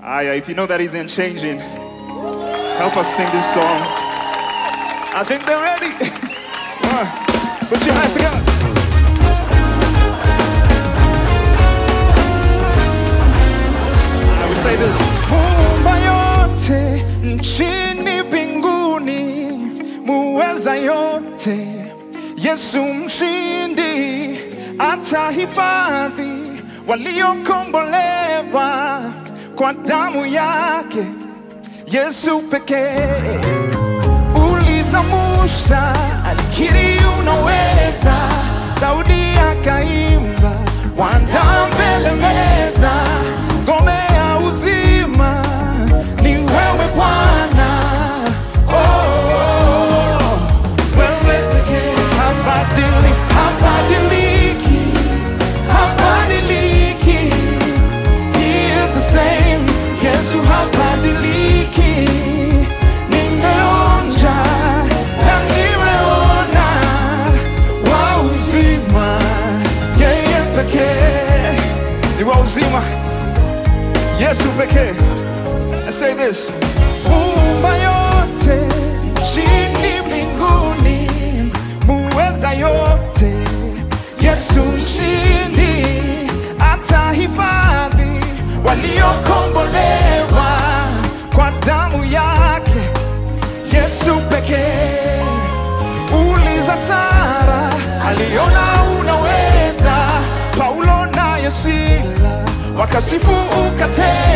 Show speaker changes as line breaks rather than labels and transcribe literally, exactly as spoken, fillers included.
Aya, if you know that he's unchanging, help us sing this song. I think they're ready. One. Put your hands together. I will say this. Muumba yote nchini mbinguni, muweza yote, Yesu mshindi, atahifadhi waliokombolewa kwa damu yake, Yesu pekee. Uliza Musa, alikiri unaweza, Daudi akaimba, waandaa mbele meza, ngome ya uzima ni wewe Bwana. Oh, oh, oh. Wewe pekee, habadili, habadiliki, habadiliki. He is the same, Yesu habadiliki. Nimeonja na nimeona wa uzima, yeye pekee ni wa uzima, Yesu pekee. Let's say this. Muumba yote nchini mbinguni, muweza yote, Yesu mshindi, atahifadhi waliokombolewa kwa damu yake, Yesu pekee. Uliza Sara, aliona unaweza, Paulo na Sila wakasifu ukatenda.